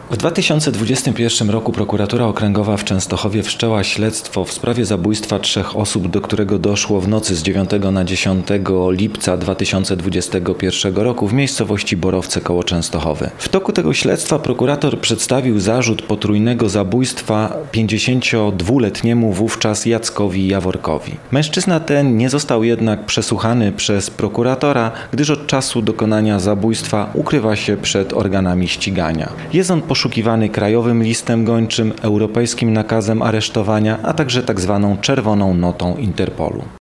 W 2021 roku Prokuratura Okręgowa w Częstochowie wszczęła śledztwo w sprawie zabójstwa 3 osób, do którego doszło w nocy z 9 na 10 lipca 2021 roku w miejscowości Borowce koło Częstochowy. W toku tego śledztwa prokurator przedstawił zarzut potrójnego zabójstwa 52-letniemu wówczas Jackowi Jaworkowi. Mężczyzna ten nie został jednak przesłuchany przez prokuratora, gdyż od czasu dokonania zabójstwa ukrywa się przed organami ścigania. Jest on poszukiwany krajowym listem gończym, europejskim nakazem aresztowania, a także tzw. czerwoną notą Interpolu.